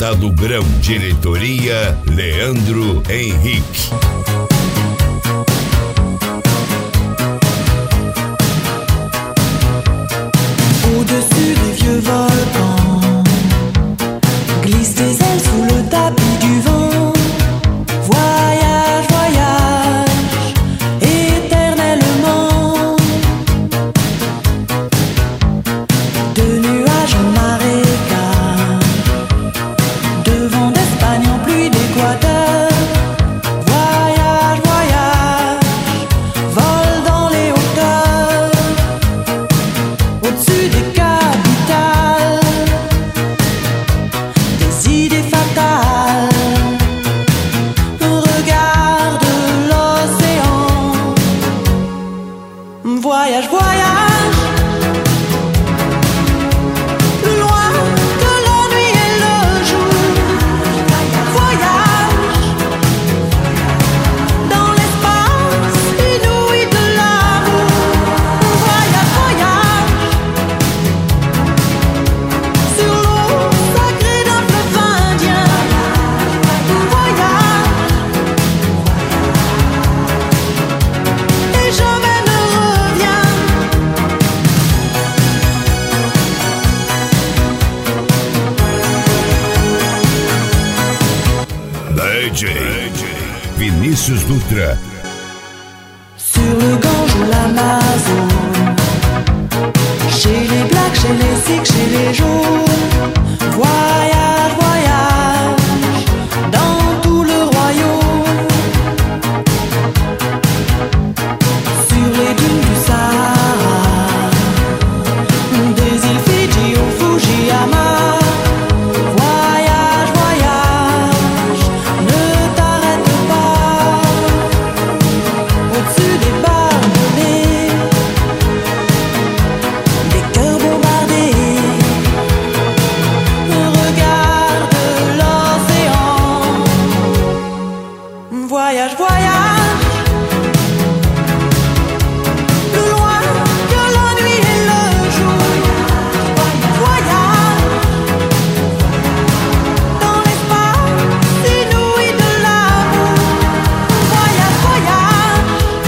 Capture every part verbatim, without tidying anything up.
Rota do Grão, diretoria Leandro Henrique. Au-dessus des vieux volcans glissent des ailes sous le tapis du vent. Voyage, voyage, éternellement. De nuages en marécage, de vent d'Espagne en pluie d'Équateur. Voyage, voyage, vol dans les hauteurs. Au-dessus des capitales, des idées fatales. Regarde l'océan. Voyage, voyage, plus loin que la nuit et le jour. Voyage dans l'espace inouï de l'amour. Voyage, voyage sur l'eau sacrée d'un fleuve indien. Voyage et jamais ne reviens. D J Vinícius Dutra. Sur le Gange ou l'Amazone, chez les Blacks, chez les Sikhs, chez les Jaunes. Voyage, voyage dans tout le royaume. Sur les dunes du Sahara, des îles Fidji au Fujiyama. Voyage, voyage, ne t'arrête pas. Au-dessus des barbelés, des cœurs bombardés. Regarde l'océan. Voyage, voyage, plus loin que la nuit et le jour. Voyage dans l'espace inouï de l'amour. Voyage, voyage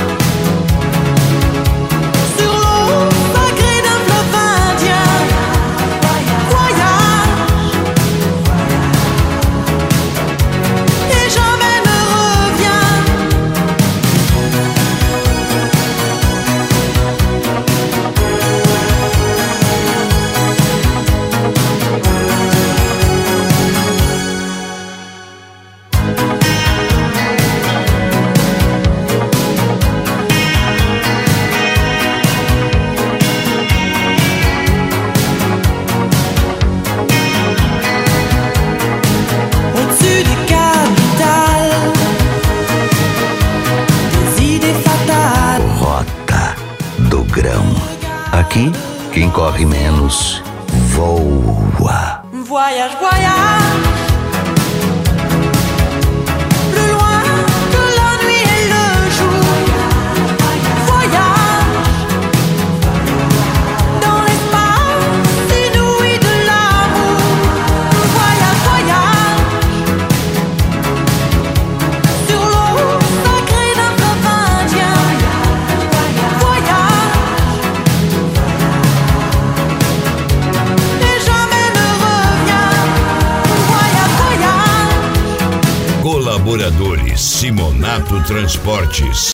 sur l'eau sacrée d'un fleuve indien. Voyage et jamais ne reviens. Au-dessus des capitales, des idées fatales. Rota do Grão. Aqui, quem corre menos, voa. Voyage, voyage, plus loin que la nuit et le jour. Voyage dans l'espace inouï de l'amour. Voyage, voyage sur l'eau sacrée d'un fleuve indien. Voyage et jamais ne reviens. Voyage, voyage. Colaboradores Simonato Transportes.